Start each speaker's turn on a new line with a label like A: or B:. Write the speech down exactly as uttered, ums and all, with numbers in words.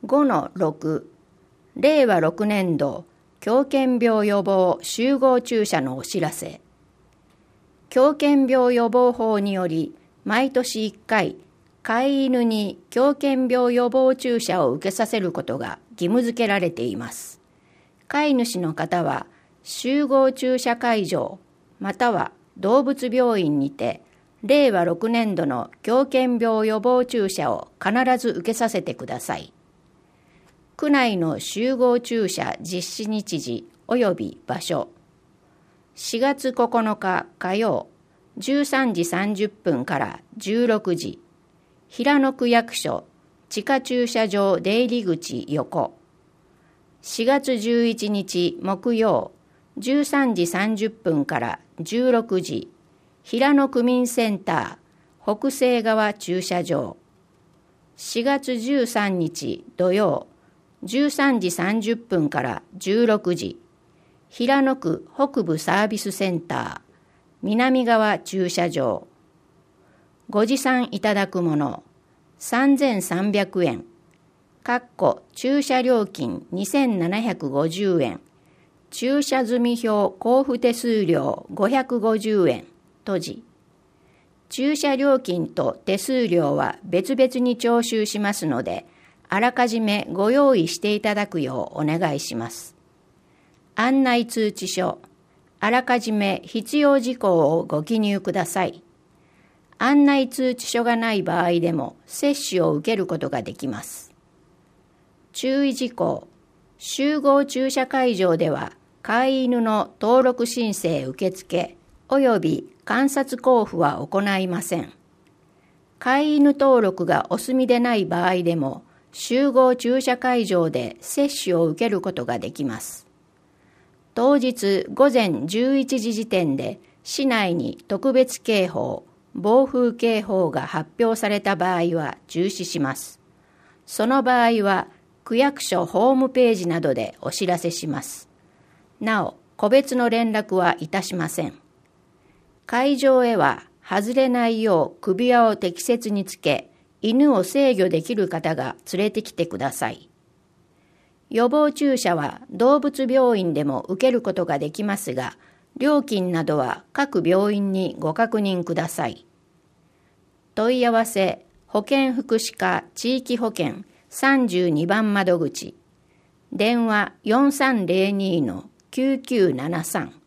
A: ごのろく、れいわろくねんど狂犬病予防集合注射のお知らせ。狂犬病予防法により、毎年いっかい、飼い犬に狂犬病予防注射を受けさせることが義務付けられています。飼い主の方は、集合注射会場、または動物病院にて、れいわろくねんどの狂犬病予防注射を必ず受けさせてください。区内の集合注射実施日時及び場所。しがつここのか火曜、じゅうさんじさんじゅっぷんからじゅうろくじ、平野区役所地下駐車場出入り口横。しがつじゅういちにち木曜、じゅうさんじさんじゅっぷんからじゅうろくじ、平野区民センター北西側駐車場。しがつじゅうさんにち土曜、じゅうさんじさんじゅっぷんからじゅうろくじ、平野区北部サービスセンター南側駐車場。ご持参いただくものさんぜんさんびゃくえん、かっこ駐車料金にせんななひゃくごじゅうえん、駐車済表交付手数料ごひゃくごじゅうえん、閉じ。駐車料金と手数料は別々に徴収しますので、あらかじめご用意していただくようお願いします。案内通知書、あらかじめ必要事項をご記入ください。案内通知書がない場合でも接種を受けることができます。注意事項、集合注射会場では飼い犬の登録申請受付及び観察交付は行いません。飼い犬登録がお済みでない場合でも集合注射会場で接種を受けることができます。当日ごぜんじゅういちじ時点で市内に特別警報、暴風警報が発表された場合は中止します。その場合は区役所ホームページなどでお知らせします。なお、個別の連絡はいたしません。会場へは外れないよう首輪を適切につけ、犬を制御できる方が連れてきてください。予防注射は動物病院でも受けることができますが、料金などは各病院にご確認ください。問い合わせ、保健福祉課地域保健さんじゅうにばん窓口、電話 よんさんぜろにのきゅうきゅうななさん。